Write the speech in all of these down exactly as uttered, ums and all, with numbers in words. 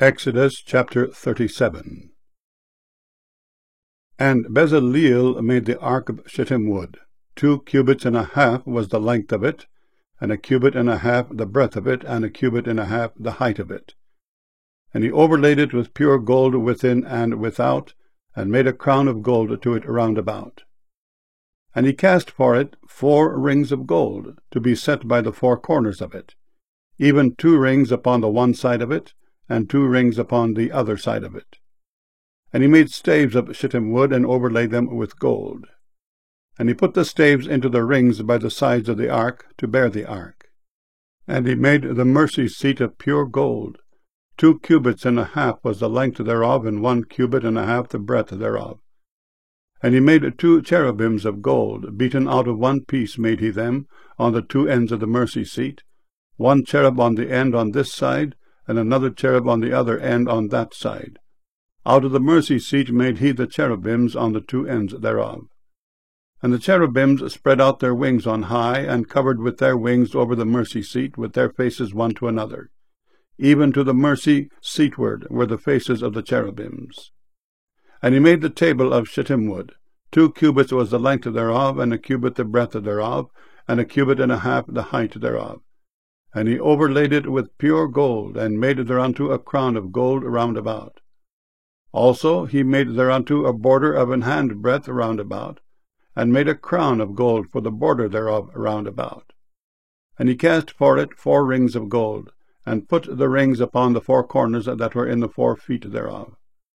Exodus chapter thirty-seven. And Bezaleel made the ark of shittim wood. Two cubits and a half was the length of it, and a cubit and a half the breadth of it, and a cubit and a half the height of it. And he overlaid it with pure gold within and without, and made a crown of gold to it round about. And he cast for it four rings of gold, to be set by the four corners of it, even two rings upon the one side of it, and two rings upon the other side of it. And he made staves of shittim wood, and overlaid them with gold. And he put the staves into the rings by the sides of the ark, to bear the ark. And he made the mercy seat of pure gold. Two cubits and a half was the length thereof, and one cubit and a half the breadth thereof. And he made two cherubims of gold, beaten out of one piece made he them, on the two ends of the mercy seat, one cherub on the end on this side, and another cherub on the other end on that side. Out of the mercy seat made he the cherubims on the two ends thereof. And the cherubims spread out their wings on high, and covered with their wings over the mercy seat, with their faces one to another. Even to the mercy seatward were the faces of the cherubims. And he made the table of shittim wood. Two cubits was the length thereof, and a cubit the breadth thereof, and a cubit and a half the height thereof. And he overlaid it with pure gold, and made thereunto a crown of gold round about. Also he made thereunto a border of an hand breadth round about, and made a crown of gold for the border thereof round about. And he cast for it four rings of gold, and put the rings upon the four corners that were in the four feet thereof.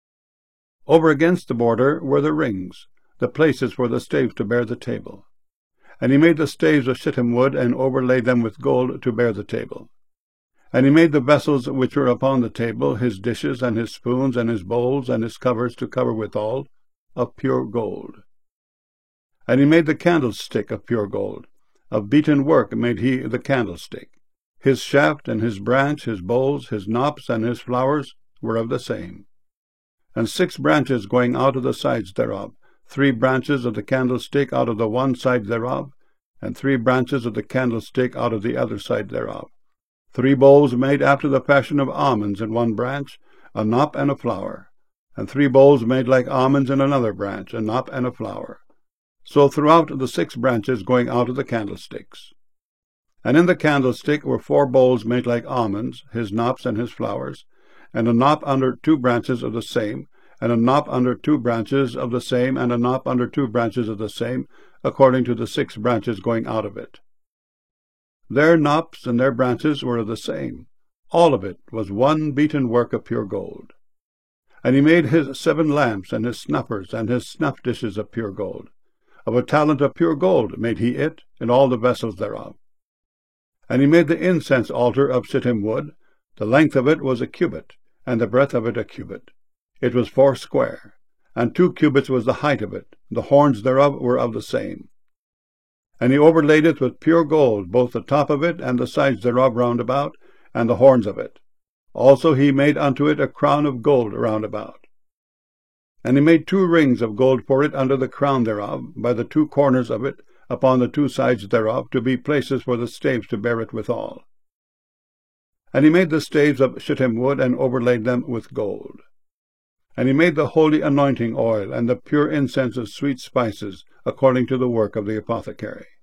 Over against the border were the rings, the places for the staves to bear the table. And he made the staves of shittim wood, and overlaid them with gold to bear the table. And he made the vessels which were upon the table, his dishes, and his spoons, and his bowls, and his covers to cover withal, of pure gold. And he made the candlestick of pure gold. Of beaten work made he the candlestick. His shaft, and his branch, his bowls, his knops, and his flowers were of the same. And six branches going out of the sides thereof, three branches of the candlestick out of the one side thereof, and three branches of the candlestick out of the other side thereof. Three bowls made after the fashion of almonds in one branch, a knop and a flower, and three bowls made like almonds in another branch, a knop and a flower. So throughout the six branches going out of the candlesticks. And in the candlestick were four bowls made like almonds, his knops and his flowers, and a knop under two branches of the same, and a knop under two branches of the same, and a knop under two branches of the same, according to the six branches going out of it. Their knops and their branches were of the same. All of it was one beaten work of pure gold. And he made his seven lamps, and his snuffers, and his snuff dishes of pure gold. Of a talent of pure gold made he it, and all the vessels thereof. And he made the incense altar of shittim wood. The length of it was a cubit, and the breadth of it a cubit. It was foursquare, and two cubits was the height of it. The horns thereof were of the same. And he overlaid it with pure gold, both the top of it, and the sides thereof round about, and the horns of it. Also he made unto it a crown of gold round about. And he made two rings of gold for it under the crown thereof, by the two corners of it, upon the two sides thereof, to be places for the staves to bear it withal. And he made the staves of shittim wood, and overlaid them with gold. And he made the holy anointing oil, and the pure incense of sweet spices, according to the work of the apothecary.